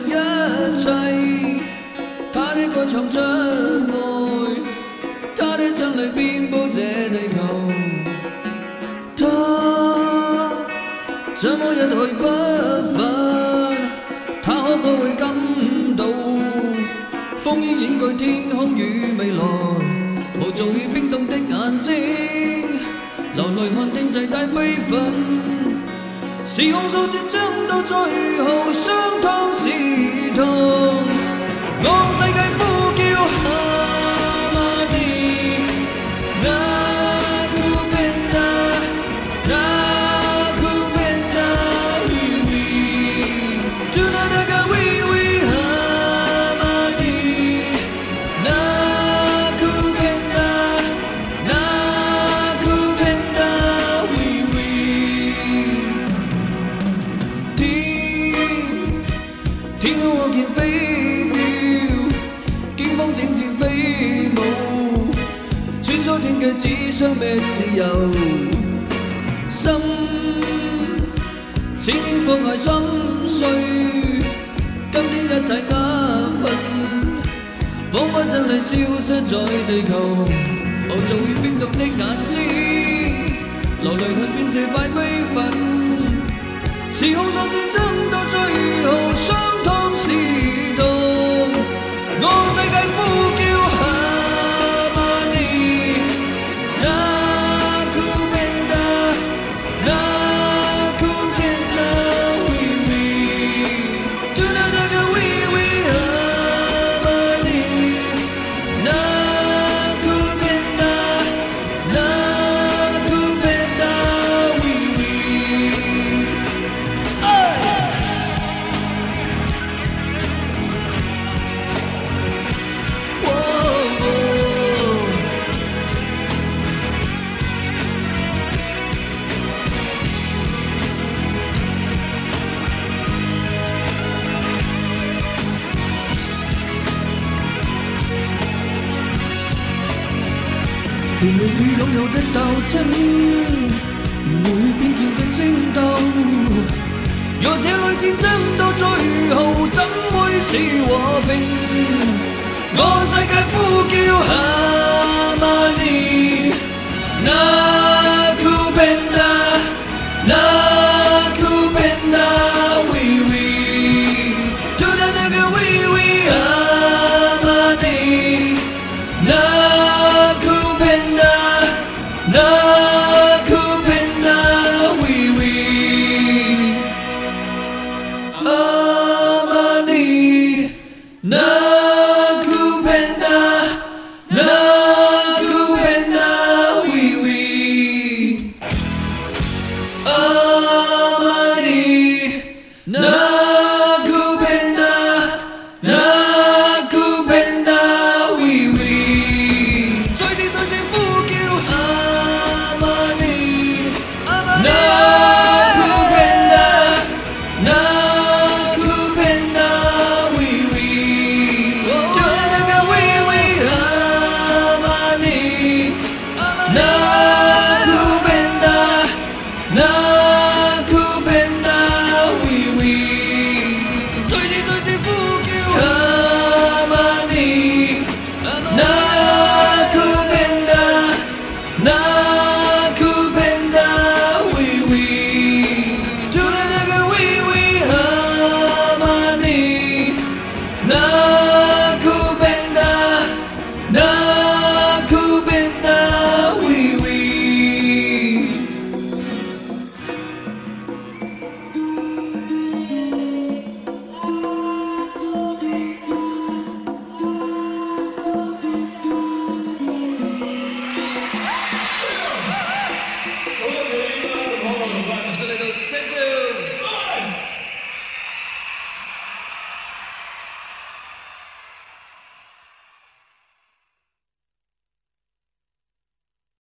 一切，他的歌唱出愛，他的真理遍佈這地球。他怎麼一去不返？他可否會感到風煙掩蓋天空與未來？無造與冰凍的眼睛，流淚看天際帶悲憤。時空數戰爭到最後，傷痛是痛。我世界呼叫哈馬尼，那庫賓達，那庫賓達，oui oui，就那個oui oui哈馬尼，那庫賓達，那庫賓達，oui oui。天空我見飛鳥，驚風整次飛舞，穿梭天際只想覓自由。心千年放下心碎，今天一切壓憤，彷彿真理消失在地球。無造與冰凍的眼睛，流淚看遍這敗悲憤。時空所戰爭到最後，傷痛是痛。我世界呼叫哈馬尼，那庫賓達，那庫賓達，oui oui，就那個oui oui哈馬尼，那庫賓達，那庫賓達，oui oui。權力與擁有的鬥爭，如無與偏見的爭鬥。若這類戰爭到最後，怎會是和平？我世界呼叫哈馬尼，那庫賓達，那庫賓達，oui oui，就那個oui oui哈馬尼，那庫賓達，那庫賓達，oui oui，哈馬尼，那庫賓達，那庫賓達，oui oui，哈馬尼，那庫賓達，那